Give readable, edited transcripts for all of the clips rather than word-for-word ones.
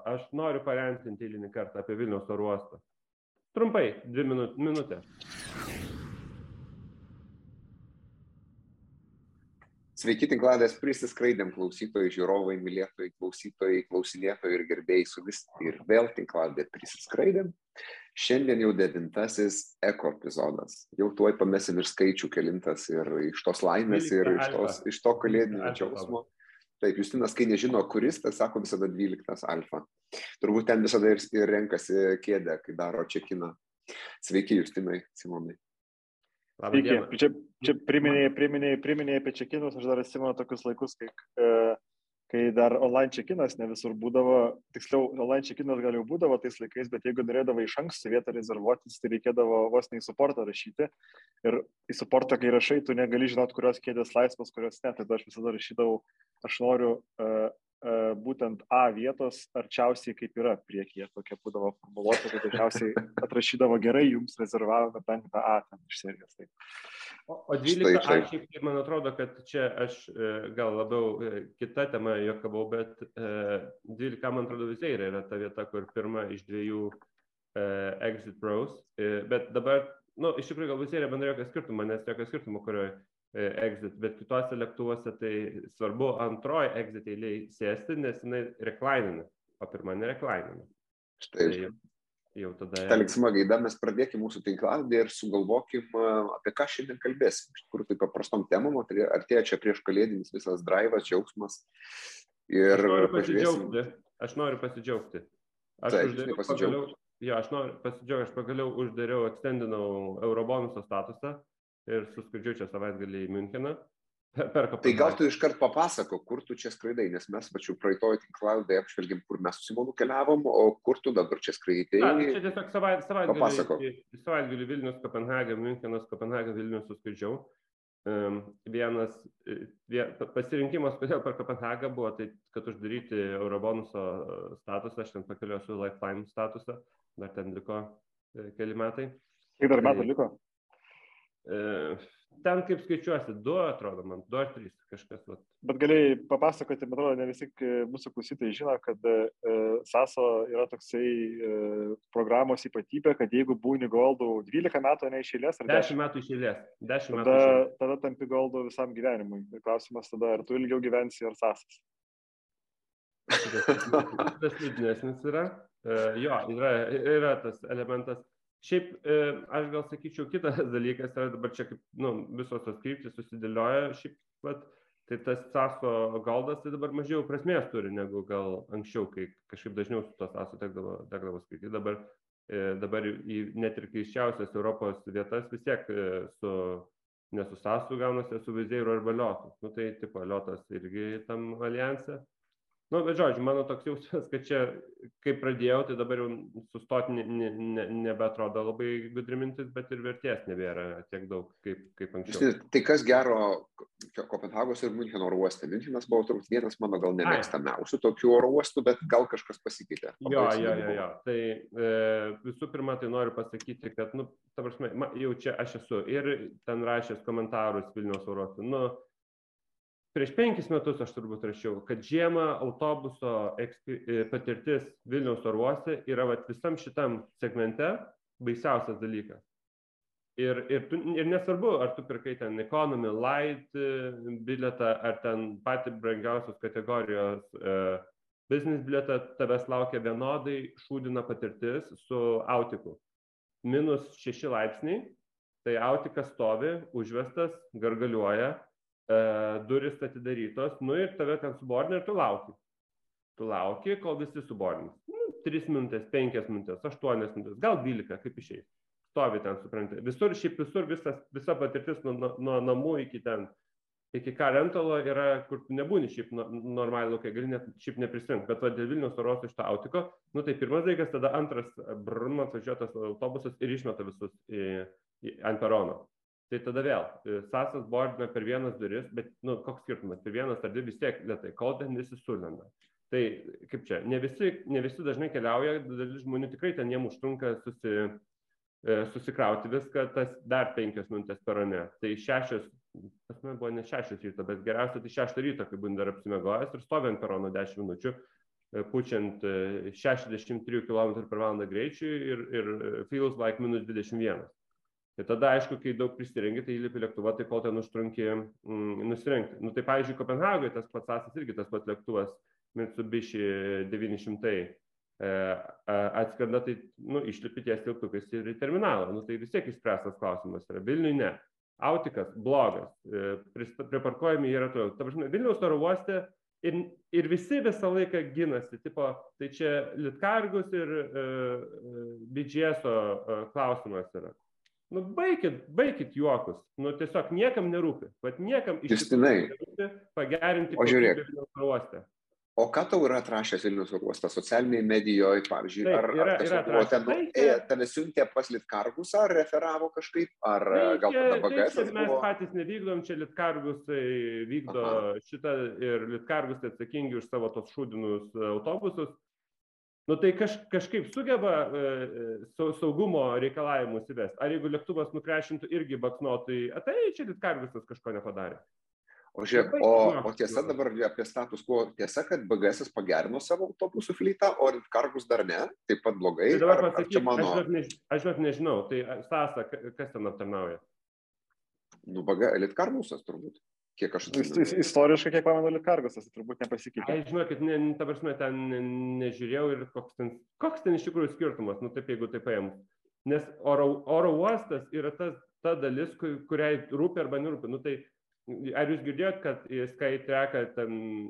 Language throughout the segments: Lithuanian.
aš noriu parentinti eilinį kartą apie Vilniaus oro uostą. Trumpai, 2 minutės. Sveiki, tinklalės prisiskraidėm klausytojai, žiūrovai, mylėtojai, klausytojai, klausinėtojai ir gerbėjai su vis ir vėl tinklalė prisiskraidėm. Šiandien jau 9. eko epizodas. Jau tuoj pamesim ir skaičių kelintas ir iš tos laimės ir iš to kalėdinio džiaugsmo. Taip, Justinas, kai nežino, kuris, tai sako visada 12 alfa. Turbūt ten visada ir renkasi kėdę, kai daro čekiną. Sveiki, Justinai, Simonai. Sveiki, čia priminėjai apie čekinus, aš dar atsimenu tokius laikus, kai dar online čekinas ne visur būdavo, tiksliau, online čekinas gal jau būdavo tais laikais, bet jeigu norėdavo iš anksto vietą rezervuotis, tai reikėdavo vos ne į suportą rašyti ir į suportą, kai rašai, tu negali žinot, kurios kėdės laisvos, kurios ne, tai aš visada rašydavau, aš noriu būtent A vietos arčiausiai kaip yra priekyje, tokia būdavo formuluotė, tai dažniausiai atrašydavo gerai, jums rezervavome 5 A ten iš serijos. Tai. O 12 A, šiaip man atrodo, kad čia aš gal labiau kita tema juokavau, bet 12 man atrodo visai yra ta vieta, kur pirma iš 2 exit rows, bet dabar, iš tikrųjų gal visai yra bendrai jokio skirtumo, nes jokio skirtumo, kurioje exit, bet kitose lėktuvuose tai svarbu antroji exit eiliai sėsti, nes jinai reklinina, o pirma nereklinina. Štai. Tai jau tada... Ta linksma gaida, mes pradėkime mūsų tinklalalaidę ir sugalvokim, apie ką šiandien kalbėsim. Iš tikrųjų, tai paprastom temom, artėja čia prieš kalėdinis visas draivas, džiaugsmas. Ir Aš noriu pasidžiaugti. Aš pagaliau uždariau, extendinau Eurobonuso statusą. Ir suskridžiau čia savaitgalį į Müncheną. Tai gal tu iškart papasako, kur tu čia skraidai, nes mes pačiu praeitoje tinklalaidėje apžvelgėm, kur mes su Simonu keliavom, o kur tu dabar čia skraidai. Čia tiesiog savaitgalį Vilnius, Kopenhaga, Münchenas, Kopenhaga, Vilnius suskridžiau. Vienas pasirinkimas, kodėl per Kopenhagą buvo, tai kad uždaryti Eurobonuso statusą, aš ten pakeliau su Lifetime statusą, dar ten liko keli metai. Kiek dar metų liko? Ten kaip skaičiuosi, 2 atrodo man, 2 ar 3 kažkas. Bet galėjai papasakoti, man atrodo, ne visi mūsų klausytojai žino, kad SASO yra toksai programos ypatybė, kad jeigu būni goldų 12 metų ne iš eilės ar 10 metų iš eilės. Tada tampi goldų visam gyvenimui. Klausimas tada, ar tu ilgiau gyvensi ar SASas? Tas liūdnesnis yra. Jo, yra tas elementas. Šiaip, aš gal sakyčiau, kitas dalykas yra dabar čia kaip, visos tos kryptis susidėlioja, šiaip, tai tas SASO goldas tai dabar mažiau prasmės turi, negu gal anksčiau, kai kažkaip dažniau su to SASO tekdavo skaityti. Dabar net ir keisčiausias Europos vietas vis tiek ne su SASO gaunasi, su Vizeiru arba Liotu. Tai tipo Liotas irgi tam alijanse. Bet žodžiu, mano toks jausmas, kad čia, kai pradėjau, tai dabar jau sustoti nebeatrodo labai gudri mintis, bet ir vertės nebėra tiek daug kaip anksčiau. Tai kas gero Kopenhagos ir Müncheno oro uoste? Münchenas buvo turbūt vienas mano gal nemėgstamiausių tokių oro uostų, bet gal kažkas pasikeitė. Jo. Tai visų pirma, tai noriu pasakyti, kad, ta prasme, jau čia aš esu ir ten rašęs komentarus Vilniaus oro uoste. Prieš 5 metus aš turbūt rašiau, kad žiemą autobuso patirtis Vilniaus oro uoste yra visam šitam segmente baisiausias dalykas. Ir nesvarbu, ar tu pirkai ten economy, light bilietą, ar ten patį brangiausios kategorijos business bilietą, tavęs laukia vienodai šūdina patirtis su autiku. -6 laipsniai, tai autikas stovi, užvestas, gargaliuoja, duris atidarytos, ir tave ten suborina ir tu lauki. Tu lauki, kol visi suborins. 3 minutės, 5 minutės, 8 minutės, gal 12, kaip išeis. Stovi ten, suprantate. Visur visa patirtis nuo namų iki car rentalo yra, kur tu nebūni šiaip normaliai, kai gali net šiaip neprisirinkti. Bet dėl Vilniaus oro uosto šito autiko, tai pirmas dalykas, tada antras atvažiuotas autobusas ir išmeta visus ant perono. Tai tada vėl, SASas bordina per vienas duris, bet, koks skirtumas, per vienas ar 2 vis tiek lėtai, kol ten visi sulenda. Tai, kaip čia, ne visi dažnai keliauja, dalis žmonių tikrai ten jiem užtrunka susikrauti viską, tas dar 5 minutės perone. Tai 6, pas man buvo ne 6 ryto, bet geriausia tai 6 ryto, kai būni dar apsimegojęs ir stovi ant perono 10 minučių, pučiant 63 km/h greičiui ir feels like -21. Tai tada, aišku, kai daug prisirengi, tai įlipi lėktuvą, tai kol ten užtrunki nusirengti. Nu, tai, pavyzdžiui, Kopenhagoje tas pats asas irgi tas pats lėktuvas Mitsubishi 900 atskrenda, tai išlipi ties tiltukais ir į terminalą. Nu, tai vis tiek išspręstas klausimas yra. Vilniui ne. Autikas blogas. Priparkuojami yra toliau. Ta prasme, Vilniaus oro uoste ir visi visą laiką ginasi. Tipo, tai čia Litkargus ir BGS-o klausimas yra. Nu, baikit juokus. Nu, tiesiog niekam nerūpi. Vat niekam iš tikrųjų nerūpi pagerinti kokybę Vilniaus oro uoste. O ką tau yra atrašęs Vilniaus oro uostas socialiniai medijoje, pavyzdžiui, ar tiesiog buvo ten, tave siuntė pas Litkargusą, ar referavo kažkaip, ar gal tada BGS buvo? Mes patys nevykdom, čia Litkargus vykdo šitą ir Litkargus atsakingi už savo tos šūdinus autobusus. Nu tai kažkaip sugeba saugumo reikalavimus įvesti. Ar jeigu lėktuvas nukrešintų irgi baksnotų, tai čia Litkargusas kažko nepadarė. O žiūrėk, o tiesa dabar apie status quo, tiesa, kad BGS pagerino savo autobusų flytą, o Litkargus dar ne, taip pat blogai, tai ar čia mano? Aš nežinau, tai Sasa, kas ten aptarnauja? Nu, Litkargusas turbūt, kiek aš... Istoriškai, kiek pamenu, Litkargusas turbūt nepasikeitė. Aš žinokit, ta prasme, ten nežiūrėjau ir koks ten iš tikrųjų skirtumas, nu taip, jeigu taip paėmus. Nes oro uostas yra ta dalis, kuriai rūpi arba nerūpi. Nu tai ar jūs girdėjot, kad Skytrack ten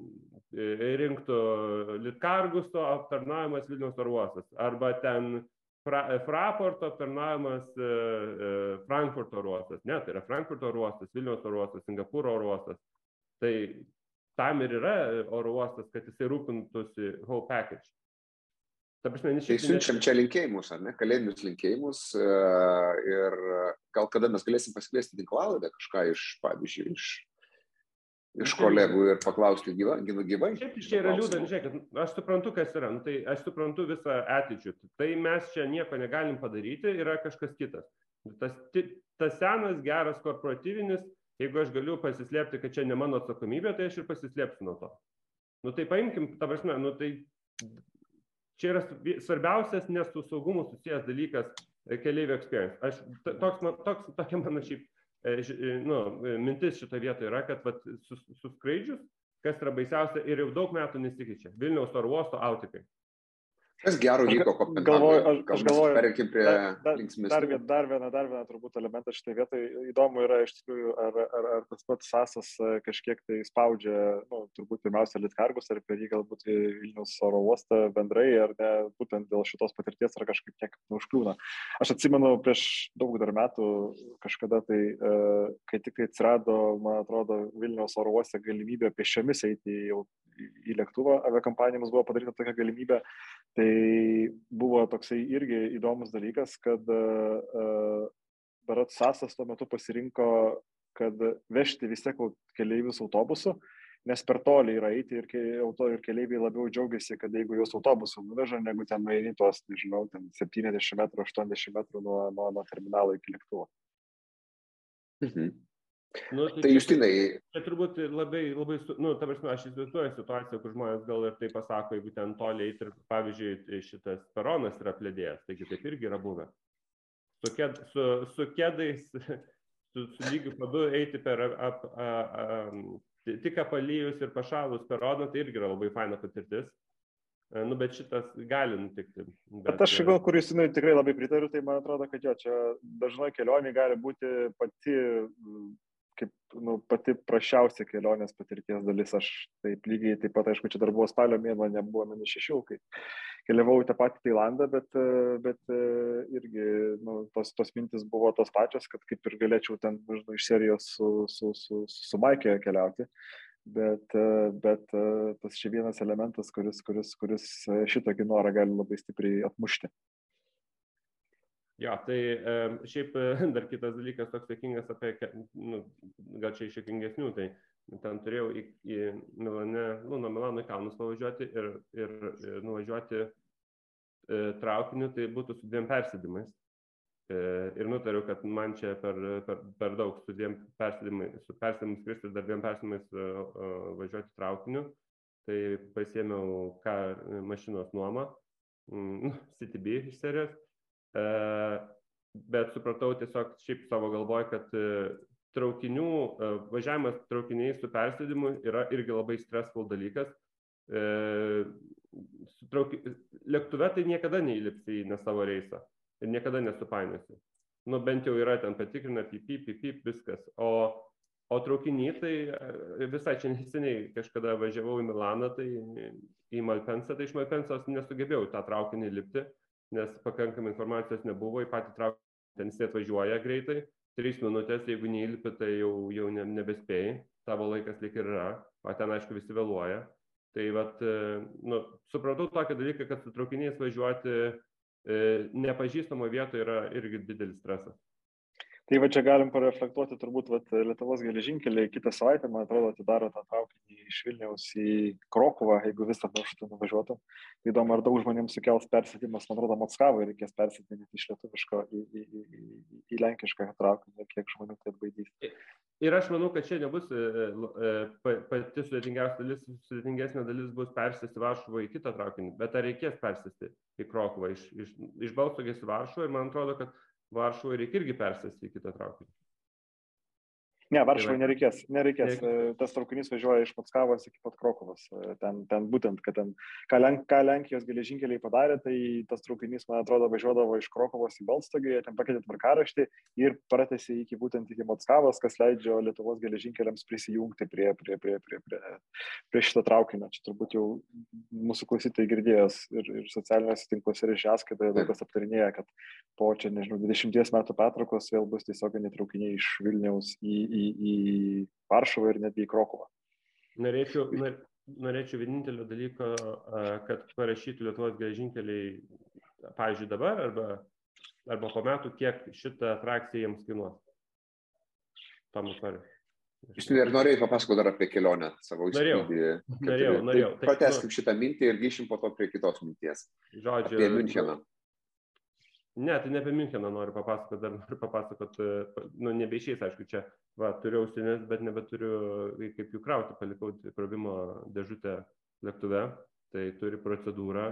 rinktų Litkarguso aptarnaujamas Vilniaus oro uostas, arba ten Fraporto aptarnaujamas Frankfurto oro uostas. Ne, tai yra Frankfurto oro uostas, Vilniaus oro uostas, Singapūro oro uostas. Tai tam ir yra oro uostas, kad jisai rūpintųsi whole package. Tai siunčiam čia linkėjimus, ar ne? Kalėdinius linkėjimus ir gal kada mes galėsim pasikviesti tinklalaidę kažką iš, pavyzdžiui, iš kolegų ir paklausti gyvai. Šiaip čia yra liūdna, žiūrėkit, aš suprantu, kas yra, tai aš suprantu visą attitude. Tai mes čia nieko negalim padaryti, yra kažkas kitas. Tas senas, geras korporatyvinis, jeigu aš galiu pasislėpti, kad čia ne mano atsakomybė, tai aš ir pasislėpsiu nuo to. Nu tai paimkim, ta prasme, nu tai... Čia yra svarbiausias nes su saugumu susijęs dalykas keleivių experience. Tokia mano šiaip mintis šito vietoje yra, kad suskraidžius, kas yra baisiausia ir jau daug metų nesikeičia. Vilniaus oro uosto autikai. Kas gero vyko Kopenhagoje? Aš galvoju, pereikim prie linksmesnių. Dar vieną turbūt elementą šitai vietai. Įdomu yra iš tikrųjų, ar tas pats Sasas kažkiek tai spaudžia, turbūt pirmiausia Litkargus, ar per jį galbūt Vilniaus oro uostą bendrai, ar ne, būtent dėl šitos patirties, ar kažkaip tiek neužkliūna. Aš atsimenu prieš daug dar metų kažkada tai, kai tik tai atsirado, man atrodo, Vilniaus oro uoste galimybė pėsčiomis eiti į lėktuvą, aviakompanijoms buvo padaryta tokia galimybė. Tai buvo toksai irgi įdomus dalykas, kad berods Sasas tuo metu pasirinko, kad vežti vis tiek keleivius autobusu, nes per toli yra eiti ir keleiviai labiau džiaugiasi, kad jeigu jūs autobusu nuveža, negu ten nueini tuos, nežinau, ten 70 metrų, 80 metrų nuo terminalo iki lėktuvo. Tai Justinai... Čia turbūt labai, ta prasme, aš įsivaizduoju situaciją, kur žmonės gal ir tai pasako, jeigu ten toliai ir, pavyzdžiui, šitas peronas yra apledėjęs, taigi taip irgi yra buvę. Su kėdais, su lygiu padu eiti per tik apalijus ir pašalus peroną, tai irgi yra labai faina patirtis. Bet šitas gali nutikti. Bet aš gal, kur Justinai tikrai labai pritariu, tai man atrodo, kad čia dažnai kelionė gali būti pati prašiausia kelionės patirties dalis. Aš taip lygiai taip pat, aišku, čia dar buvo spalio mėnuo, nebuvo -6, kai keliavau į tą patį Tailandą, bet irgi tos mintis buvo tos pačios, kad kaip ir galėčiau ten iš serijos su Maikė keliauti. Bet tas čia vienas elementas, kuris šitokį norą gali labai stipriai atmušti. Jo, tai šiaip dar kitas dalykas toks juokingas apie, gal čia iš juokingesnių, tai ten turėjau į Milane, nuo Milano į kalnus pavažiuoti ir nuvažiuoti traukiniu, tai būtų su 2 persėdimais. Ir nutariau, kad man čia per daug su 2 persėdimais skristi, dar 2 persėdimais važiuoti traukiniu. tai pasiėmiau mašinos nuomą, CTB iš serijos, bet supratau tiesiog šiaip savo galvoj, kad važiavimas traukiniais su persėdimu yra irgi labai stressful dalykas. Lėktuve tai niekada neįlipsi į savo reisą ir niekada nesupainiosi. Nu, bent jau yra ten patikrina, pip, viskas. O traukiny, tai visai čia neseniai kažkada važiavau į Milaną, tai į Malpensą, tai iš Malpensos nesugebėjau tą traukinį lipti, nes pakankamai informacijos nebuvo, į patį traukinį ten jis atvažiuoja greitai, 3 minutės, jeigu neįlipi, tai jau nebespėjai, tavo laikas lyg ir yra, o ten aišku visi vėluoja. Tai vat, supratau tokį dalyką, kad su traukiniais važiuoti nepažįstamo vietoje yra irgi didelis stresas. Tai va čia galim pareflektuoti turbūt Lietuvos geležinkeliai kitą savaitę, man atrodo, atidaro tą traukinį iš Vilniaus į Krokuvą, jeigu visą maršrutą nuvažiuotų. Tai įdomu, ar daug žmonėms sukels persėdimas, man atrodo, Mockavą reikės persėdinti iš lietuviško į lenkišką traukinį, kiek žmonių tai atbaidys. Ir aš manau, kad čia nebus pati sudėtingesnė dalis bus persėsti Varšuvą į kitą traukinį, bet ar reikės persėsti į Krokuvą iš Balstogės į Varšuvą, ir man atrodo, kad Varšuvoje reikia irgi persėsti į kitą traukinį. Ne, Varšuvoje nereikės. Tas traukinys važiuoja iš Mockavos iki pat Krokuvos. Ten būtent, kad ką Lenkijos geležinkeliai padarė, tai tas traukinys, man atrodo, važiuodavo iš Krokuvos į Balstogę, ten pakeitė tvarkaraštį ir pratęsė iki Mockavos, kas leidžia Lietuvos geležinkeliams prisijungti prie šito traukinio. Čia turbūt jau mūsų klausytojai girdėjęs ir socialiniuose tinkluose ir žiniasklaidoje daug kas aptarinėja, kad po 20 metų pertraukos vėl bus tiesioginiai traukiniai iš Vilniaus į Varšuvą ir netgi į Krokuvą. Norėčiau vienintelio dalyko, kad parašytų Lietuvos geležinkeliai, pavyzdžiui, dabar arba po metų, kiek šitą atrakciją jiems kainuos. Tomas nori. Jūs ir norėjai papasakoti dar apie kelionę savo įspūdį. Norėjau. Pratęskim šitą mintį ir grįšim po to prie kitos minties. Apie Müncheną. Ne, tai ne apie Müncheną noriu papasakoti, dar noriu papasakoti, nebeišės, aišku, čia, turiu ausines, bet nebeturiu kaip jų krauti, palikau krovimo dėžutę lėktuve, tai turi procedūrą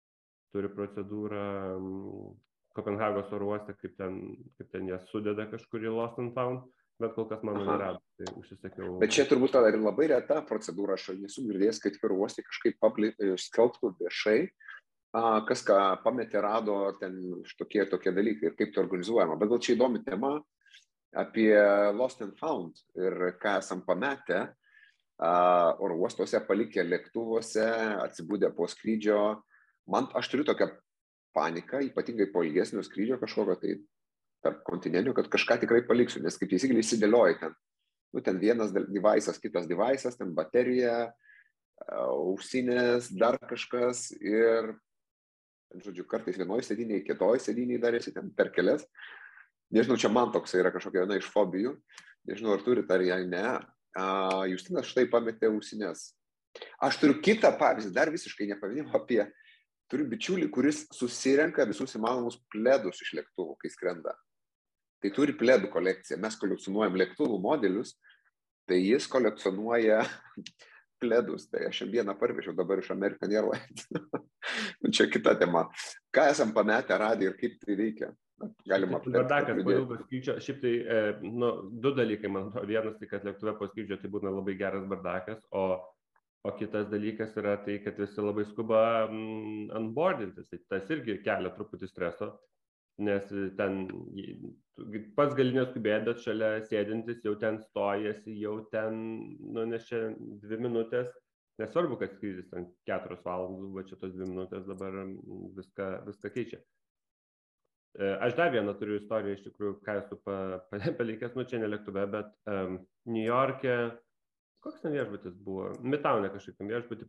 Kopenhagos oro uoste, kaip ten jas sudeda kažkur į Lost and Found, bet kol kas mano nerado, tai užsisakiau. Bet čia turbūt ir labai reta procedūra, aš nesu girdėjęs, kad oro uoste kažkaip skelbtų viešai, kas ką pametė, rado ten tokie dalykai ir kaip tai organizuojama. Bet gal čia įdomi tema apie Lost and Found ir ką esam pametę oro uostuose, palikę lėktuvuose, atsibudę po skrydžio. Aš turiu tokią paniką, ypatingai po ilgesnio skrydžio kažkokio, tai tarp kontinentų, kad kažką tikrai paliksiu, nes kaip teisingai įsidėlioji ten. Ten vienas device'as, kitas device'as, ten baterija, ausinės, dar kažkas ir žodžiu, kartais vienoje sėdynėje, kitoje sėdynėje darėsi ten per kelias. Nežinau, čia man toks yra kažkokia viena iš fobijų. Nežinau, ar turit ar jei ne. Justinas štai pametė ausinės. Aš turiu kitą pavyzdį, dar visiškai nepaminėjau apie. Turiu bičiulį, kuris susirenka visus įmanomus pledus iš lėktuvų, kai skrenda. Tai turi pledų kolekciją. Mes kolekcionuojam lėktuvų modelius, tai jis kolekcionuoja pledus, tai aš vieną parvežiau dabar iš American Airlines. Čia kita tema. Ką esam pametę radę ir kaip tai veikia? Galima aptarti. Bardakas po ilgo skrydžio, šiaip tai, du dalykai, man atrodo, vienas, tai kad lėktuve po skrydžio tai būna labai geras bardakas, o kitas dalykas yra tai, kad visi labai skuba onboardintis, tai tas irgi kelia truputį streso, nes ten pats gali neskubėti, bet šalia sėdintis jau ten stojasi, jau ten, nes čia 2 minutės, nesvarbu, kad skrydis ten 4 valandų, bet čia tos 2 minutės dabar viską keičia. Aš dar vieną turiu istoriją, iš tikrųjų, ką esu palikęs, čia ne lėktuve, bet New York'e, koks ten viešbutis buvo, Midtowne kažkokiam viešbutį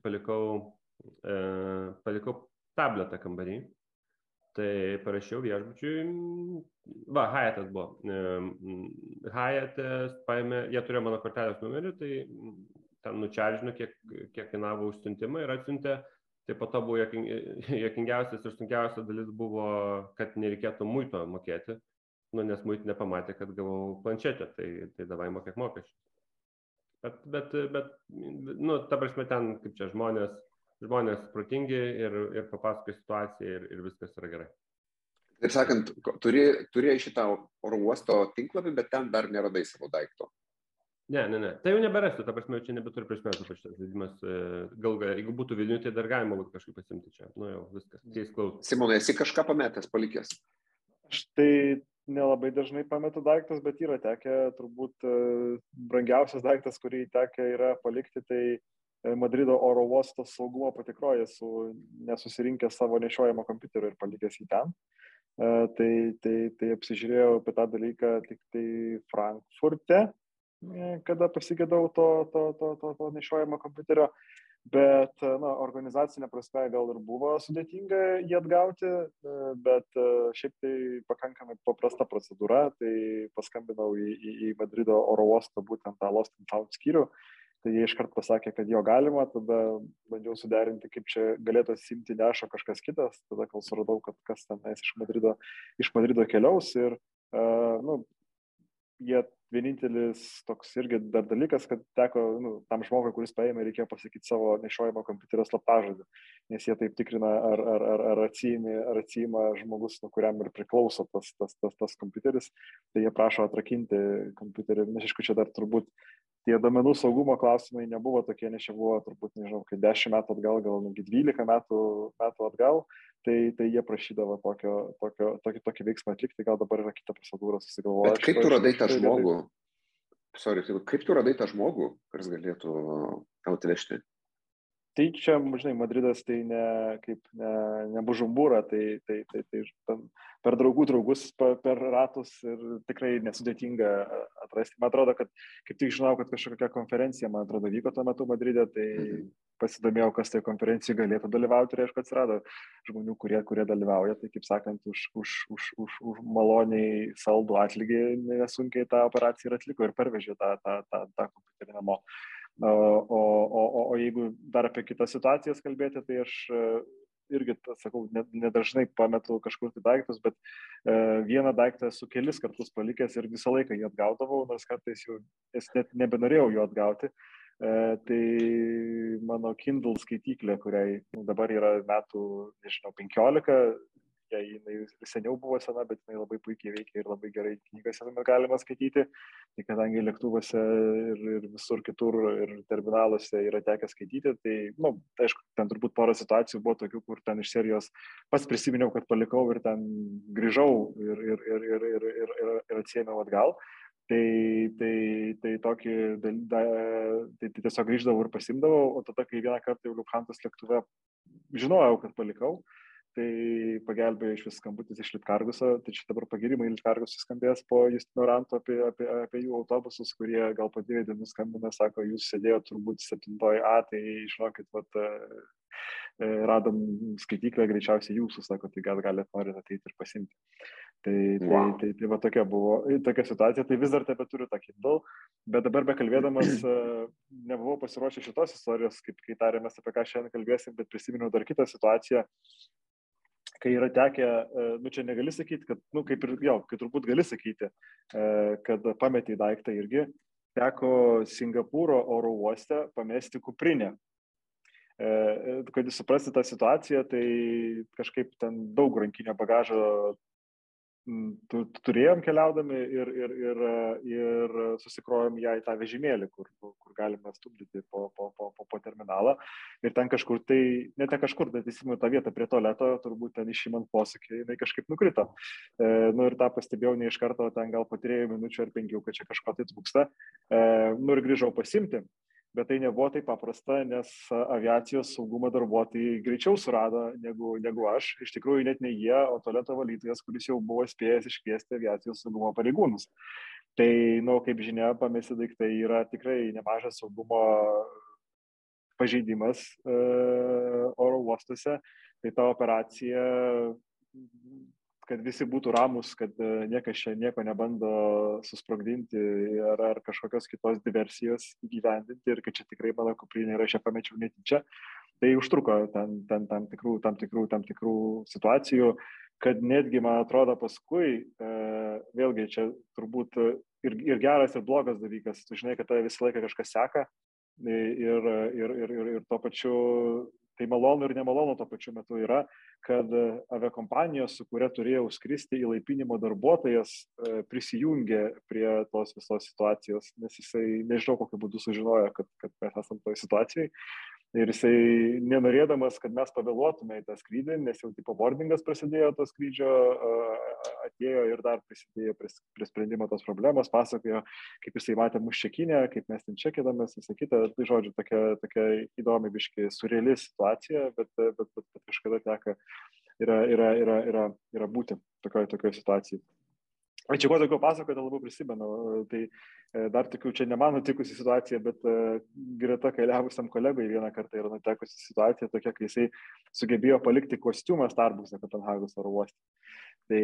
palikau tabletą kambarį. Tai parašiau viešbučiui, Hyatas buvo. Hyatas paėmė, jie turėjo mano kortelės numerį, tai ten nučaržino, kiek kainavo užsiuntimą ir atsiuntė. Tai po to buvo juokingiausias ir sunkiausia dalis buvo, kad nereikėtų muito mokėti, nes muitinė pamatė, kad gavau planšetę, tai davai mokėk mokesčius. Bet nu, ta prasme, ten, kaip čia, žmonės protingi ir papasakoja situaciją ir viskas yra gerai. Taip sakant, turėjai šitą oro uosto tinklapį, bet ten dar neradai savo daikto. Ne. Tai jau neberasiu, ta prasme, čia nebeturi prasmės šitas žaidimas. Jeigu būtų Vilniuje, tai dar galima būtų kažkaip pasimti čia. Nu jau, viskas. Simonai, esi kažką pametęs, palikęs? Aš tai nelabai dažnai pametu daiktus, bet yra tekę, turbūt brangiausias daiktas, kurį tekę yra palikti, tai Madrido oro uosto saugumo patikroje esu nesusirinkęs savo nešiojamo kompiuterio ir palikęs jį ten. Tai apsižiūrėjau apie tą dalyką tik tai Frankfurte, kada pasigedau to nešiojamo kompiuterio, bet organizacinė prasme gal ir buvo sudėtinga jį atgauti, bet šiaip tai pakankamai paprasta procedūra, tai paskambinau į Madrido oro uostą, būtent tą Lost and Found skyrių. Tai jie iškart pasakė, kad jo galima, tada bandžiau suderinti, kaip čia galėtų atsimti nešo kažkas kitas, tada kol suradau, kad kas tenais iš Madrido keliaus ir jie vienintelis toks irgi dar dalykas, kad teko tam žmogui, kuris paėmė, reikėjo pasakyti savo nešiojimo kompiuterio slaptažodį, nes jie taip tikrina, ar atsiima žmogus, kuriam ir priklauso tas kompiuteris, tai jie prašo atrakinti kompiuterį, nes aišku, čia dar turbūt tie duomenų saugumo klausimai nebuvo tokie, nes čia buvo turbūt, nežinau, kai 10 metų atgal, gal 12 metų atgal, tai jie prašydavo tokį veiksmą atlikti, gal dabar yra kita procedūra susigalvoja. Bet kaip tu radai tą žmogų? Kaip tu radai tą žmogų, kuris galėtų tau atvežti? Tai čia, žinai, Madridas tai ne Bužumbūra, tai per draugus, per ratus ir tikrai nesudėtinga atrasti. Man atrodo, kad kaip tik žinau, kad kažkokia konferencija, man atrodo, vyko tuo metu Madride, tai pasidomėjau, kas tai konferencijai galėtų dalyvauti ir aišku atsirado žmonių, kurie dalyvauja, tai kaip sakant, už maloniai saldų atlygį nesunkiai tą operaciją ir atliko ir pervežė tą kompiuterį namo. O jeigu dar apie kitas situacijas kalbėti, tai aš irgi, sakau, nedažnai pametu kažkur tai daiktus, bet vieną daiktą esu kelis kartus palikęs ir visą laiką jį atgaudavau, nors kartais jau net nebenorėjau jo atgauti. Tai mano Kindle skaityklė, kuriai dabar yra metų, nežinau, 15, jinai seniau buvo sena, bet jinai labai puikiai veikia ir labai gerai knygas galima skaityti. Tai kadangi lėktuvuose ir visur kitur ir terminaluose yra tekę skaityti, tai, aišku, ten turbūt porą situacijų buvo tokių, kur ten iš serijos pats prisiminiau, kad palikau ir ten grįžau ir atsiėmiau atgal. Tai tiesiog grįždavau ir pasimdavau, o tada, kai vieną kartą jau Lufthansa lėktuve žinojau, kad palikau, tai pagelbėjo iš vis skambutis iš Litkarguso, tai čia dabar pagirimai Litkargusui skambės po Justino Ranto apie jų autobusus, kurie gal po 2 dienų skambina, sako, jūs sėdėjo turbūt 7A, tai žinokit, radom skaityklę, greičiausiai jūsų, sako, tai gal galite norite ateiti ir pasimti. Tai tokia buvo tokia situacija, tai vis dar tebeturiu tą Kindle, bet dabar bekalbėdamas nebuvau pasiruošęs šitos istorijos, kai tarėmės apie ką šiandien kalbėsim, bet prisiminiau dar kitą situaciją, kai yra tekę, čia negali sakyti, kad, kaip ir, kai turbūt gali sakyti, kad pametė daiktą irgi, teko Singapūro oro uoste pamesti kuprinę. Kad jūs suprasti tą situaciją, tai kažkaip ten daug rankinio bagažo turėjom keliaudami ir susikrovėm ją į tą vežimėlį, kur galima stumdyti po terminalą. Ir ten kažkur, bet įsimenu tą vietą prie tualeto, turbūt ten išimant posūkį, jinai kažkaip nukrito. Ir tą pastebėjau ne iš karto, ten gal po 3 minučių ar 5, kad čia kažko tai trūksta. Ir grįžau pasimti. Bet tai nebuvo taip paprasta, nes aviacijos saugumo darbuotojai greičiau surado negu aš. Iš tikrųjų net ne jie, o tualeto valytojas, kuris jau buvo spėjęs iškviesti aviacijos saugumo pareigūnus. Tai, kaip žinia, pamesti daiktai yra tikrai nemažas saugumo pažeidimas oro uostuose. Tai ta operacija, kad visi būtų ramus, kad niekas čia nieko nebando susprogdinti ar kažkokios kitos diversijos įgyvendinti ir kad čia tikrai mano kuprinė ir aš ją pamečiau netyčia. Tai užtruko tam tikrų situacijų, kad netgi, man atrodo, paskui vėlgi čia turbūt ir geras, ir blogas dalykas. Tu žinai, kad tave visą laiką kažkas seka ir tuo pačiu tai malonu ir nemalonu tuo pačiu metu yra, kad aviakompanijos, su kuria turėjau skristi įlaipinimo darbuotojas, prisijungė prie tos visos situacijos, nes jisai nežinau, kokiu būdu sužinojo, kad mes esam toj situacijai. Ir jisai nenorėdamas, kad mes pavėluotume į tą skrydį, nes jau tipo boardingas prasidėjo to skrydžio, atėjo ir dar prisidėjo prie sprendimo tos problemos, pasakojo, kaip jisai matė mus čekinę, kaip mes ten čekėdamės, visą kitą. Tai žodžiu, tokia įdomi biški surreali situacija, bet kažkada teka yra būti tokioje situacijoje. Čia ko daugiau pasakoti, labai prisimenu. Tai dar tokių čia ne man nutikusi situacija, bet greta keliavusiam kolegai vieną kartą yra nutekusi situacija tokia, kai jisai sugebėjo palikti kostiumą Starbucks'e Kopenhagos oro uoste. Tai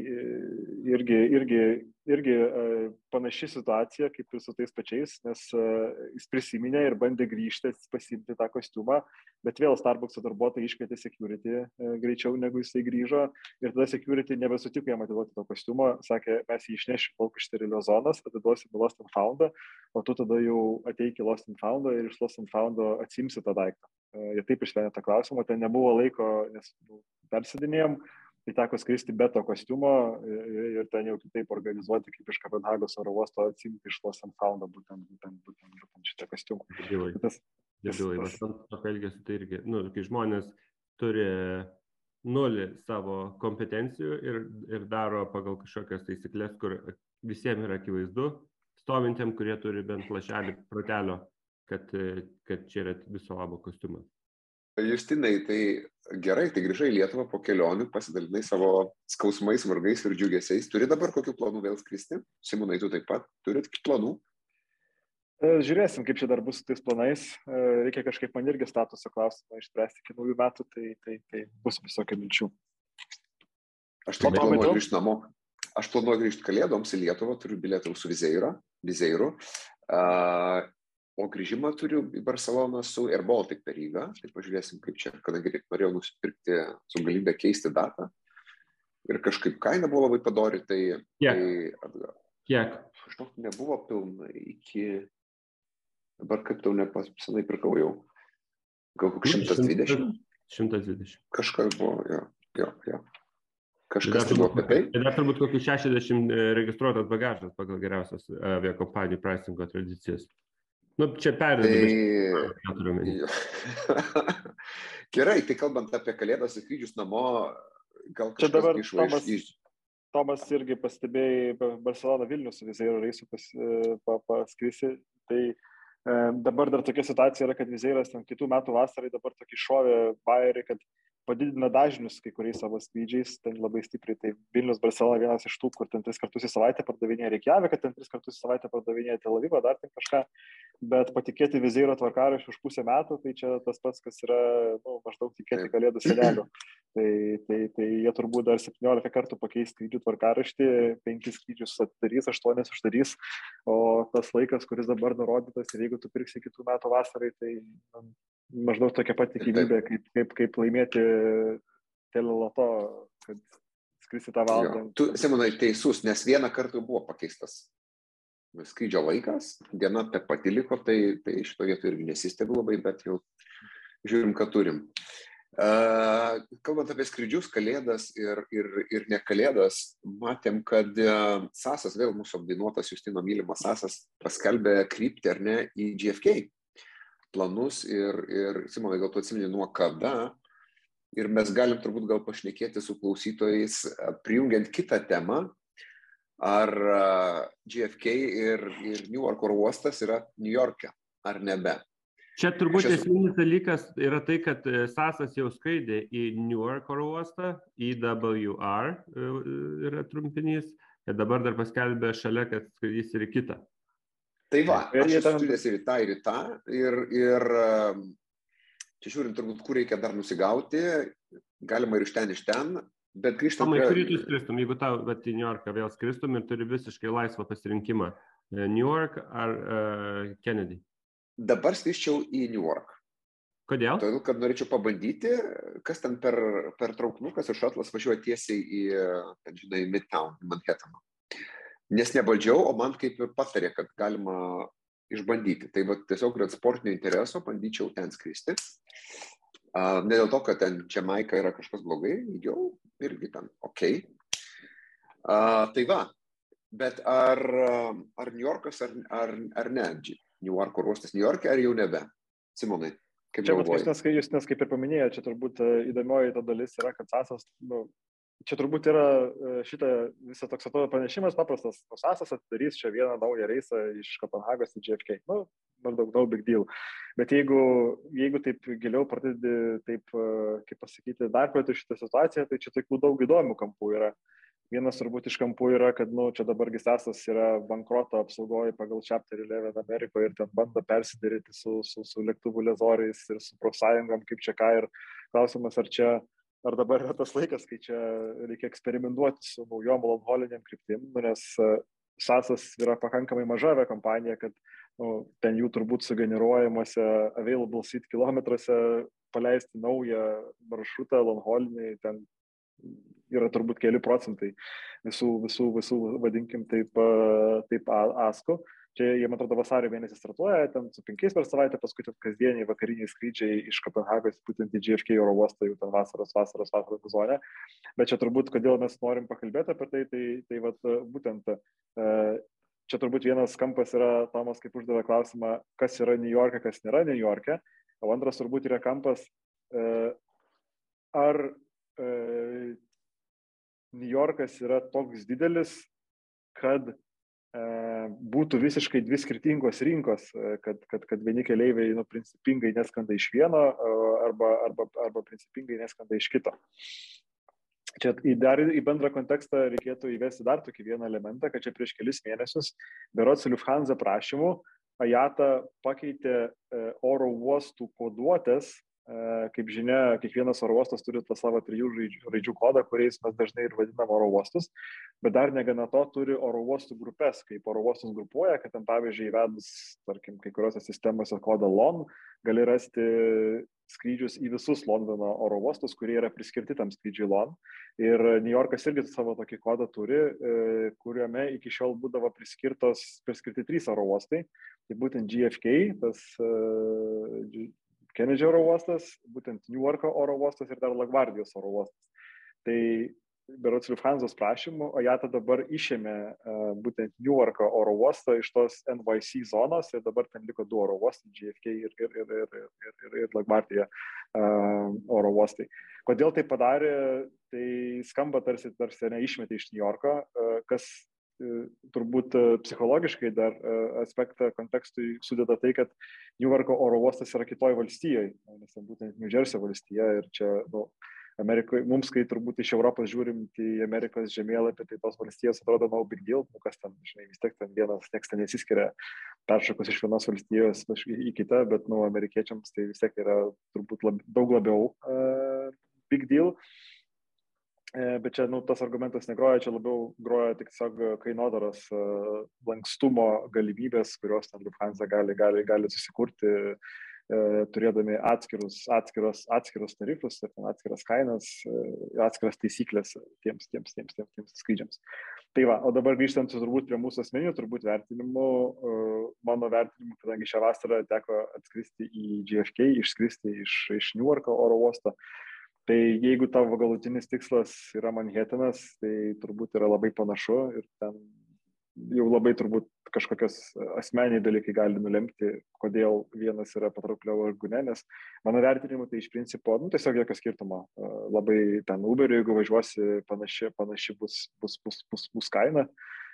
irgi panaši situacija kaip ir su tais pačiais, nes jis prisiminė ir bandė grįžti, pasiimti tą kostiumą, bet vėl Starbucks'o darbuotojai iškvietė security greičiau negu jisai grįžo ir tada security nebesutiko jam atiduoti to kostiumo, sakė, mes jį išnešim lauk iš sterilios zonos, atiduosim Lost and Found, o tu tada jau ateik į Lost and Found ir iš Lost and Found atsimsi tą daiktą. Ir taip išsprendė tą klausimą, ten nebuvo laiko, nes persidinėjom, tai teko skristi be to kostiumo ir ten jau kitaip organizuoti, kaip iš Kopenhagos oro uosto atsimti iš Lost and Found būtent šitą kostiumą. Tokio elgesio tai irgi, kai žmonės turi nulį savo kompetencijų ir daro pagal kažkokias taisyklės, kur visiems yra akivaizdu, stovintiem, kurie turi bent lašelį protelio, kad čia yra viso labo kostiumas. Justinai, tai gerai, tai grįžai į Lietuvą po kelionių, pasidalinai savo skausmais, vargais ir džiugesiais. Turi dabar kokių planų vėl skristi? Simonai, tu taip pat turit planų? Žiūrėsim, kaip čia dar bus su tais planais. Reikia kažkaip man irgi statuso klausimą išspręsti iki naujų metų, tai bus visokių minčių. Aš tai planuoju grįžti namo. Aš planuoju grįžti Kalėdoms į Lietuvą, turiu bilietą su Vizeiru. O grįžimą turiu į Barceloną su Air Baltic per Rygą. Tai pažiūrėsim, kaip čia, kadangi norėjau nusipirkti su galimybę keisti datą. Ir kažkaip kaina buvo labai padori, tai... Kiek? Žinok, nebuvo pilna iki... Dabar kaip tau senai pirkau jau. Gal 120? 120. Kažkas buvo, jo. Kažkas tai buvo apie tai. Ir dar turbūt kokį 60 registruotas bagažas pagal geriausias aviakompanijų pricingo tradicijas. Čia perėdami. Gerai, tai kalbant apie Kalėdas ir skrydžius namo, gal kažkas čia dabar iš... Tomas irgi pastebėjai Barcelona Vilnius su Vizeiro reisu paskrisi. Tai dabar dar tokia situacija yra, kad Vizeiras ten kitų metų vasarai dabar tokį šovė bairį, kad padidina dažnius kai kuriais savo skrydžiais, ten labai stipriai. Tai Vilnius Barcelona vienas iš tų, kur ten 3 kartus į savaitę pardavinėja Reikjavik, kad ten 3 kartus į savaitę pardavinėja Tel Avivą, dar ten kažką. Bet patikėti Vizeiro tvarkaraštį už pusę metų, tai čia tas pats, kas yra maždaug tikėti Kalėdų senelių. Tai jie turbūt dar 17 kartų pakeis skrydžių tvarkaraštį, 5 skrydžius atidarys, 8 uždarys, o tas laikas, kuris dabar nurodytas, ir jeigu tu pirksi kitų metų vasarai, tai maždaug tokia pat tikimybė, kaip laimėti teleloto, kad skrisi tą valandą. Tu, Simonai, teisus, nes vieną kartą buvo pakeistas skrydžio laikas, diena te pati liko, tai šito vietoj irgi nesistebiu labai, bet jau žiūrim, ką turim. Kalbant apie skrydžius, Kalėdas ir ne Kalėdas, matėm, kad SAS, vėl mūsų apdainuotas Justino mylimas SAS, paskelbė kryptį ar ne į JFK planus ir Simonai, gal tu atsimeni nuo kada, ir mes galim turbūt gal pašnekėti su klausytojais, prijungiant kitą temą, ar JFK ir New York oro uostas yra New York'e, ar nebe. Čia turbūt esminis dalykas yra tai, kad SAS jau skraidė į New York oro uostą, EWR yra trumpinys, ir dabar dar paskelbė šalia, kad skraidys ir į kitą. Tai va, aš esu studijas ir į tą, ir čia žiūrint turbūt, kur reikia dar nusigauti, galima ir iš ten, bet grįžtant prie... Kurį tu skristum, jeigu tau į New Yorką vėl skristum ir turi visiškai laisvą pasirinkimą, New York ar Kennedy? Dabar skrisčiau į New York. Kodėl? Todėl, kad norėčiau pabandyti, kas ten per trauknukas ir šatlas važiuoja tiesiai į, Midtown, Manhattaną. Nes nebandžiau, o man kaip ir patarė, kad galima išbandyti. Tai va, tiesiog dėl sportinio intereso bandyčiau ten skristi. Ne dėl to, kad ten Jamaika yra kažkas blogai, jau irgi ten okei. Tai va, bet ar New Yorkas ar ne? New Yorko oro uostas New York'e ar jau nebe? Simonai, kaip galvoji? Justinas kaip ir paminėjo, čia turbūt įdomioji ta dalis yra, kad SAS, čia turbūt yra šitą visą toks atrodo pranešimas paprastas. SAS atidarys čia vieną naują reisą iš Kopenhagos į JFK. Maždaug no big deal. Bet jeigu taip giliau pradedi taip, kaip pasakyti, narplioti šitą situaciją, tai čia tokių daug įdomių kampų yra. Vienas turbūt iš kampų yra, kad čia dabar SAS yra bankroto apsaugoji pagal Chapter 11 Amerikoje ir ten bando persiderėti su lėktuvų lezoriais ir su profsąjungom, kaip čia ką. Ir klausimas, ar dabar yra tas laikas, kai čia reikia eksperimentuoti su naujom longholiniam kryptim, nes SAS yra pakankamai maža aviakompanija, kad ten jų turbūt sugeneruojamuose available seat kilometruose paleisti naują maršrutą longholinį, ten yra turbūt keli procentai visų vadinkim taip askų. Čia, jie, man atrodo, vasario mėnesį startuoja, ten su 5 per savaitę, paskui kasdieniai vakariniai skrydžiai iš Kopenhagos būtent į JFK oro uostą jau ten vasaros sezone. Bet čia turbūt, kodėl mes norim pakalbėti apie tai vat, būtent čia turbūt vienas kampas yra, Tomas kaip uždavė klausimą, kas yra New York'e, kas nėra New York'e. O antras turbūt yra kampas, ar New York'as yra toks didelis, kad būtų visiškai dvi skirtingos rinkos, kad vieni keleiviai principingai neskrenda iš vieno arba principingai neskrenda iš kito. Čia į bendrą kontekstą reikėtų įvesti dar tokį vieną elementą, kad čia prieš kelis mėnesius berods Lufthansa prašymų IATA pakeitė oro uostų koduotės. Kaip žinia, kiekvienas oro uostas turi tą savo 3 raidžių kodą, kuriais mes dažnai ir vadinam oro uostus, bet dar negana to turi oro uostų grupės, kaip oro uostus grupuoja, kad ten pavyzdžiui įvedus, tarkim, kai kuriuose sistemose kodą LON, gali rasti skrydžius į visus Londono oro uostus, kurie yra priskirti tam skrydžiui LON. Ir New York'as irgi savo tokį kodą turi, kuriame iki šiol būdavo priskirti 3 oro uostai. Tai būtent JFK, tas Kennedy oro uostas, būtent New Yorko oro uostas ir dar LaGuardios oro uostas. Tai berods Lufthansos prašymų, o IATA dabar išėmė būtent New Yorko oro uostą iš tos NYC zonos ir dabar ten liko 2 oro uostai, JFK ir LaGuardia oro uostai. Kodėl tai padarė, tai skamba tarsi neišmetė iš New Yorko, kas turbūt psichologiškai dar aspektą kontekstui sudeda tai, kad New Yorko oro uostas yra kitoj valstijoje, nes būtent New Jersey valstija ir čia Amerikoje, mums, kai turbūt iš Europos žiūrim į Amerikos žemėlapį, tai tos valstijos atrodo no big deal, kas ten, žinai, vis tiek ten nieks ten nesiskiria peršokus iš vienos valstijos į kitą, bet amerikiečiams tai vis tiek yra turbūt daug labiau big deal. Bet čia tas argumentas negroja, čia labiau groja tik tiesiog kainodaros lankstumo galimybės, kurios ten Lufthansa gali susikurti, turėdami atskirus tarifus, atskiras kainas, atskiras taisyklės tiems skrydžiams. Tai va, o dabar grįžtant turbūt prie mūsų asmeninių turbūt vertinimų, mano vertinimu, kadangi šią vasarą teko atskristi į JFK, išskristi iš New Yorko oro uosto. Tai jeigu tavo galutinis tikslas yra Manhattanas, tai turbūt yra labai panašu ir ten jau labai turbūt kažkokios asmeniai dalykai gali nulemti, kodėl vienas yra patraukliau ar ne, nes mano vertinimu tai iš principo, tiesiog jokio skirtumo. Labai ten Uberiu, jeigu važiuosi, panaši bus kaina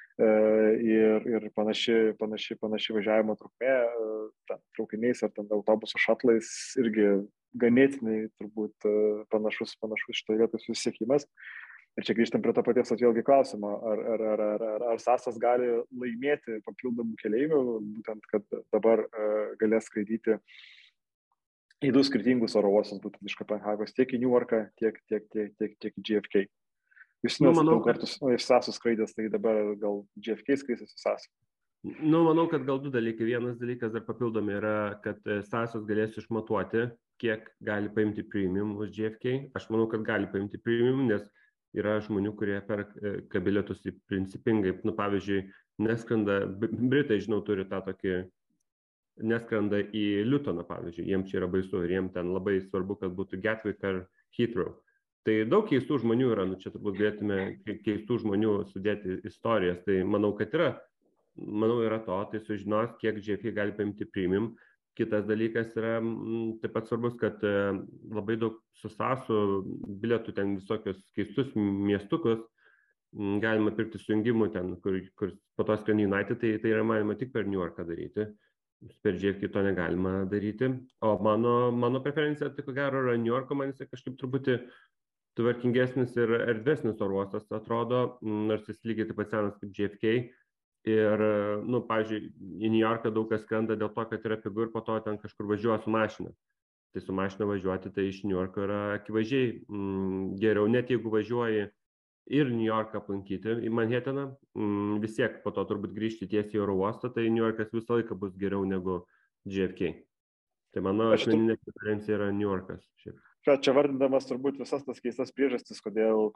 ir panaši važiavimo trukmė, traukiniais ar ten autobusų šatlais irgi ganėtinai turbūt panašus šitoje vietoje susisiekimas. Ir čia grįžtam prie to paties vėlgi klausimo, ar SAS gali laimėti papildomų keleivių, būtent, kad dabar galės skraidyti į 2 skirtingus oro uostus, būtent iš Kopenhagos, tiek į New Yorką, tiek į JFK. Jūs daug kartus iš SAS skraidęs, tai dabar gal JFK skraidės su SAS. Manau, kad gal 2 dalykai. Vienas dalykas dar papildomi yra, kad SAS galės išmatuoti, kiek gali paimti premium už JFK. Aš manau, kad gali paimti premium, nes yra žmonių, kurie perka bilietus į principingai, nu, pavyzdžiui, neskrenda, Britai, žinau, turi tą tokį, neskrenda į Lutoną, pavyzdžiui, jiems čia yra baisu ir jiems ten labai svarbu, kad būtų Gatwick ar Heathrow. Tai daug keistų žmonių yra, nu čia turbūt galėtume keistų žmonių sudėti istorijas, tai manau, kad yra to, tai sužinos, kiek JFK gali paimti premium. Kitas dalykas yra taip pat svarbus, kad labai daug su SASu bilietų ten visokius keistus miestukus galima pirkti sujungimų ten, kur po to skrendi United, tai yra manima tik per New Yorką daryti. Per JFK to negalima daryti. O mano preferencija, tai ko gero, yra New Yorko, man jis kažkaip truputį tvarkingesnis ir erdvesnis oro uostas atrodo, nors jis lygiai taip pat senas kaip JFK. Ir, nu, pavyzdžiui, į New Yorką daug kas skrenda dėl to, kad yra pigu ir po to ten kažkur važiuoja su mašina. Tai su mašina važiuoti, tai iš New Yorko yra akivaizdžiai geriau, net jeigu važiuoji ir New Yorką aplankyti į Manhattaną, vis tiek po to turbūt grįžti tiesiai į oro uostą, tai New Yorkas visą laiką bus geriau negu JFK. Tai mano asmeninė preferencija yra New Yorkas. Čia vardindamas turbūt visas tas keistas priežastis, kodėl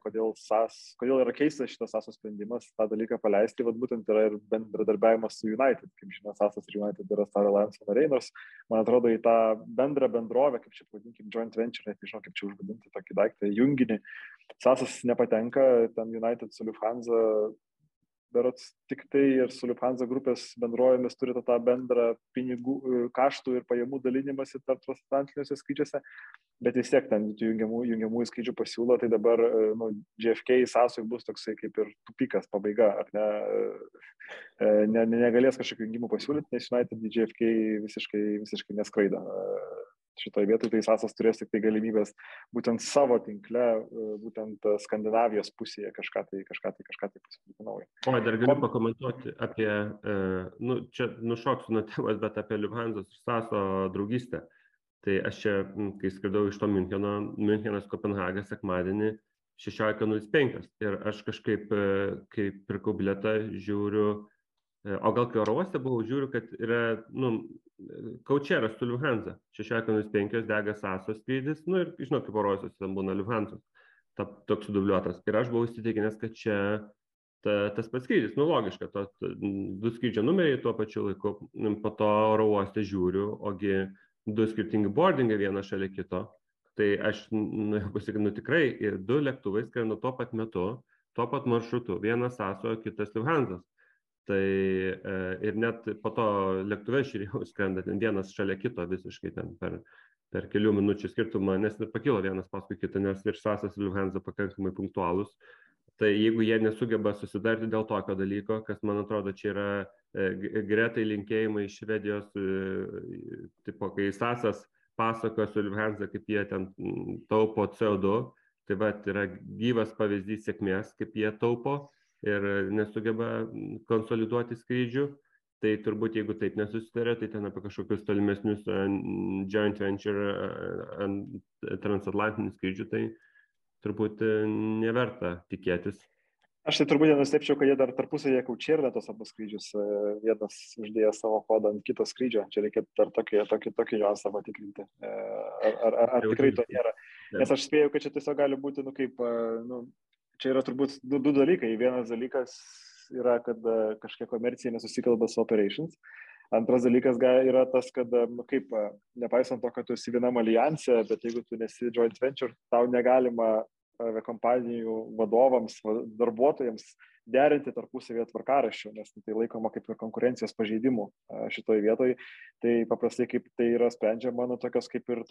yra keistas šitas SASo sprendimas, tą dalyką paleisti, vat būtent yra ir bendradarbiavimas su United. Kaip žinia, SASas ir United yra Star Alliance nariai, nors, man atrodo, į tą bendrą bendrovę, kaip čia pavadinkim, joint venture, nežinau, kaip čia užvadinti tokį daiktą, junginį, SASas nepatenka, ten United su Lufthansa, berods tik tai ir su Lufthansa grupės bendrovėmis turi tą bendrą pinigų, kaštų ir pajamų dalinimąsi tarp transatlantiniuose skrydžiuose, bet vis tiek ten jungiamųjų skrydžių pasiūlo, tai dabar JFK SASui bus toksai kaip ir tupikas pabaiga, ar ne, negalės kažkokių jungimų pasiūlyti, nes United JFK visiškai neskraido. Šitoje vietoje tai SASas turės tik tai galimybės būtent savo tinkle, būtent Skandinavijos pusėje kažką tai pasiūlyti naują. O, dar galiu pakomentuoti apie, čia nušoksiu nuo temos, bet apie Lufthansos ir SASo draugystę. Tai aš čia, kai skridau iš to Münchenas Kopenhaga sekmadienį 16:05 ir aš kažkaip, kai pirkau biletą, žiūriu, o gal kai oro uoste buvau, žiūriu, kad yra, kaučeras su Lufthansa, 16:05 dega SASo skrydis, ir žinau, kaip oro uostas ten būna Lufthansa, toks sudubliuotas. Ir aš buvau įsitikinęs, kad čia tas pats skrydis, logiška, du skrydžio numeriai tuo pačiu laiku, po to oro uoste žiūriu, ogi du skirtingi boardingai vienas šalia kito, tai aš pasakinu tikrai, ir du lėktuvai skrenda tuo pat metu, tuo pat maršrutu, vienas SASo, kitas Lufthansa. Tai ir net po to lėktuve žiūrėjau skrenda ten vienas šalia kito visiškai ten per kelių minučių skirtumą, nes pakilo vienas paskui kitą, nes ir SASas ir Lufthansa pakankamai punktualūs. Tai jeigu jie nesugeba susidarti dėl tokio dalyko, kas man atrodo čia yra gretai linkėjimai iš Švedijos, tipo, kai SASas pasakoja su Lufthansa, kaip jie ten taupo CO2, tai va, yra gyvas pavyzdys sėkmės, kaip jie taupo ir nesugeba konsoliduoti skrydžių, tai turbūt jeigu taip nesusitarė, tai ten apie kažkokius tolimesnius joint venture transatlantinių skrydžių, tai turbūt neverta tikėtis. Aš tai turbūt nenustepčiau, kad jie dar tarpusavėje kaučerina tos abu skrydžius, vienas uždėjo savo kodą ant kito skrydžio, čia reikėtų dar tokį niuansą patikrinti. Ar tikrai to nėra? Nes aš spėjau, kad čia tiesiog gali būti, čia yra turbūt du dalykai. Vienas dalykas yra, kad kažkiek komercija nesusikalba su operations. Antras dalykas yra tas, kad, nepaisant to, kad tu esi vienam alijanse, bet jeigu tu nesi joint venture, tau negalima kompanijų vadovams, darbuotojams derinti tarpusavėje tvarkaraščių, nes tai laikoma kaip ir konkurencijos pažeidimų šitoje vietoje. Tai paprastai kaip tai yra sprendžiama, tokios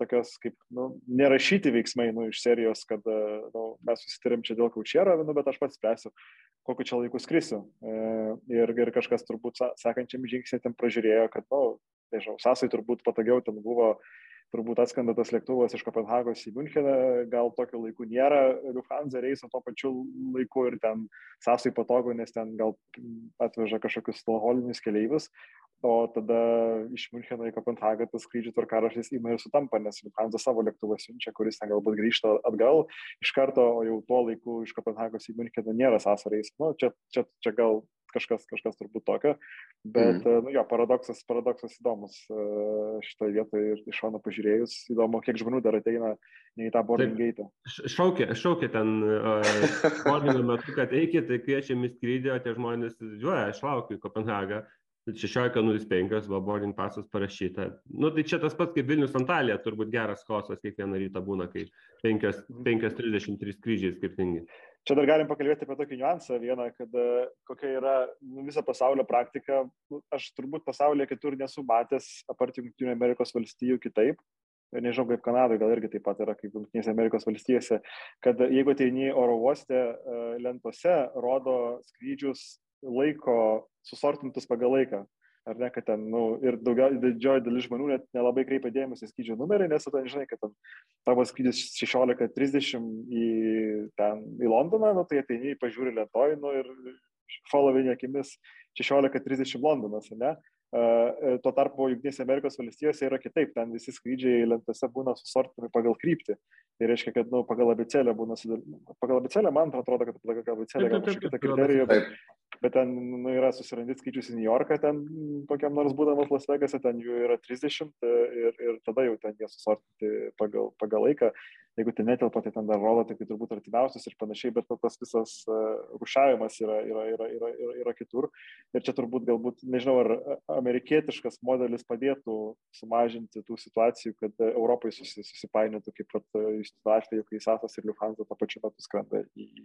nerašyti veiksmai iš serijos, kad mes susitarėm čia dėl kaučero, bet aš pats spręsiu, kokiu čia laiku skrisiu. Ir kažkas turbūt sekančiam žingsnį ten pražiūrėjo, kad, nežinau, SASai turbūt patogiau ten buvo, turbūt atskrenda tas lėktuvas iš Kopenhagos į Müncheną, gal tokiu laiku nėra Lufthansa reiso tuo pačiu laiku ir ten SASui patogu, nes ten gal atveža kažkokius stokholminius keleivius, o tada iš Müncheno į Kopenhagą tas skrydžių tvarkaraštis ima ir sutampa, nes Lufthansa savo lėktuvą siunčia, kuris ten galbūt grįžta atgal iš karto, o jau tuo laiku iš Kopenhagos į Müncheną nėra SASo reiso. Čia gal kažkas turbūt tokio, bet jo, paradoksas įdomus šitoje vietoje ir iš šono pažiūrėjus, įdomu, kiek žmonių dar ateina į tą boarding gate. Šaukia ten boardingo metu, kad eikit, tai kviečiami skrydį, o tie žmonės, aš laukiu į Kopenhagą. 16:05 va boarding pasas parašyta. Nu, tai čia tas pats kaip Vilnius Antalija, turbūt geras chaosas kiekvieną rytą būna, kai 5:33 skrydžiai skirtingi. Čia dar galim pakalbėti apie tokį niuansą vieną, kad kokia yra viso pasaulio praktika. Aš turbūt pasaulyje kitur nesu matęs, apart Jungtinių Amerikos valstijų kitaip. Nežinau, kaip Kanadoje, gal irgi taip pat yra kaip Jungtinėse Amerikos valstijose, kad jeigu ateini oro uoste, lentose rodo skrydžius laiko susortintus pagal laiką. Ar ne, kad ten, ir didžioji dalis žmonių net nelabai kreipia dėmesį skrydžio numerį, nes ten žinai, kad ten tavo skrydis 16:30 į Londoną, tai ateini, pažiūri lentoj, ir following akimis 16:30 Londonas, ne? Tuo tarpu Jungtinėse Amerikos valstijose yra kitaip, ten visi skrydžiai lentose būna susortinami pagal kryptį. Tai reiškia, kad pagal abėcėlę būna pagal abėcėlę, man atrodo, kad pagal abėcėlę gal kažkokia kita kriterijų, bet ten yra susirandi skrydžius į New Yorką, ten kokiam nors būdamas Las Vegase, ten jų yra 30 ir tada jau ten jie susortinti pagal laiką. Jeigu ten netelpa, tai ten dar rodo, tai turbūt artimiausius ir panašiai, bet tas visas rušiavimas yra kitur. Ir čia turbūt galbūt, nežinau, ar amerikietiškas modelis padėtų sumažinti tų situacijų, kad Europai susipainėtų, kaip pat iš atveju, kai SAS ir Lufthansa tą pačiu metu skrenda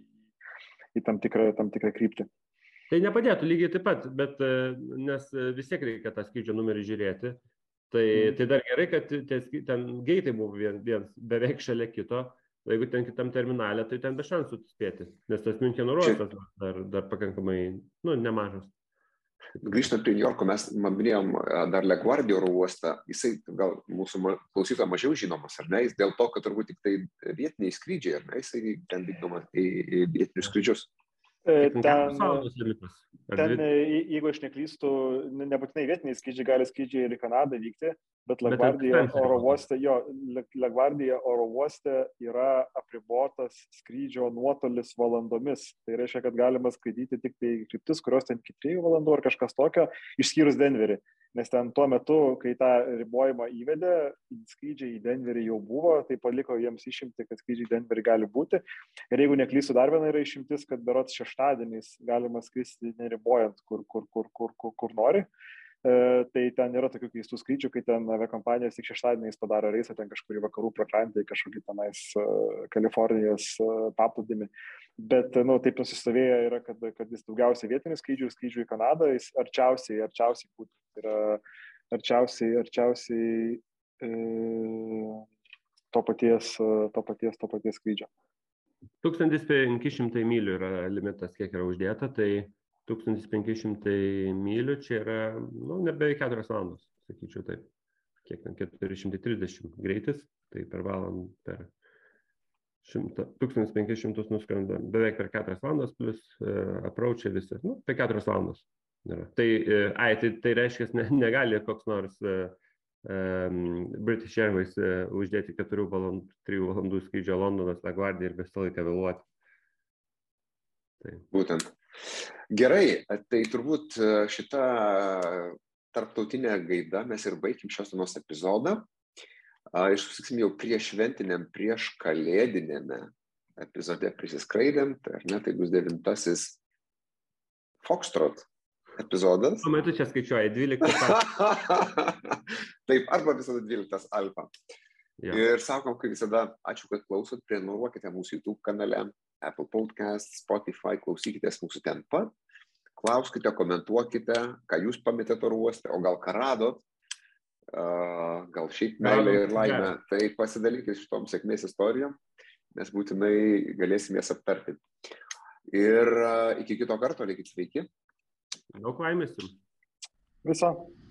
į tam tikrą kryptį. Tai nepadėtų lygiai taip pat, bet nes vis tiek reikia tą skrydžio numerį žiūrėti. Tai dar gerai, kad ten geitai buvo vienas beveik šalia kito, jeigu ten kitam terminale, tai ten be šansų spėti, nes tas Miuncheno oro uostas dar pakankamai nemažas. Grįžtant prie New Yorko, mes minėjom dar LaGuardia oro uostą, jisai gal mūsų klausytojams mažiau žinomas, ar ne, jis dėl to, kad turbūt tik tai vietiniai skrydžiai, ar ne, jisai ten vykdoma į vietinius skrydžius. Ten, jeigu aš neklystu, nebūtinai vietiniai skrydžiai, gali skrydžiai ir į Kanadą vykti, bet LaGuardia oro uoste yra apribotas skrydžio nuotolis valandomis. Tai reiškia, kad galima skraidyti tik tai kryptis, kurios ten iki 3 valandų ar kažkas tokio, išskyrus Denverį. Nes ten tuo metu, kai tą ribojimą įvedė, skrydžiai į Denverį jau buvo, tai paliko jiems išimti, kad skrydžiai į Denverį gali būti. Ir jeigu neklystu, dar viena yra išimtis, kad berods šeštadieniais galima skristi neribojant, kur nori. Tai ten yra tokių keistų skrydžių, kai ten aviakompanijos tik šeštadieniais padaro reisą ten kažkur į vakarų pakrantę, į kažkokį tenais Kalifornijos paplūdimį. Bet, taip nusistovėję yra, kad jis daugiausiai vietinių skrydžių į Kanadą, jis arčiausiai būtų. Tai yra arčiausiai to paties skrydžio. 1500 mylių yra limitas, kiek yra uždėta, tai 1500 mylių čia yra, nebeveik 4 valandos, sakyčiau taip. Kiek ten 430 greitis, tai per valandą per 1500 nuskrenda beveik per 4 valandas, plus approach'e visi, per 4 valandos. Tai reiškia, negali koks nors British Airways uždėti 3 valandų skrydžio Londonas, LaGuardia ir visą laiką vėluoti. Būtent. Gerai, tai turbūt šitą tarptautinę gaidą mes ir baigim šios dienos epizodą. Ir susitiksim jau prieš šventiniam, prieš kalėdinėme epizode Prisiskraidėm, tai bus 9. Foxtrot epizodas. O metu čia skaičiuoja 12. Taip, arba visada 12 alfa. Ja. Ir sakom, kaip visada, ačiū, kad klausot, prenumeruokite mūsų YouTube kanale, Apple Podcast, Spotify, klausykitės mūsų ten pat, klauskite, komentuokite, ką jūs pametėte oro uoste, o gal ką radot, gal šiaip meilė ir laimė, tai pasidalykite šitom sėkmės istorijom, mes būtinai galėsim jas aptarti. Ir iki kito karto, likit sveiki. Daug laimės jums. Viso.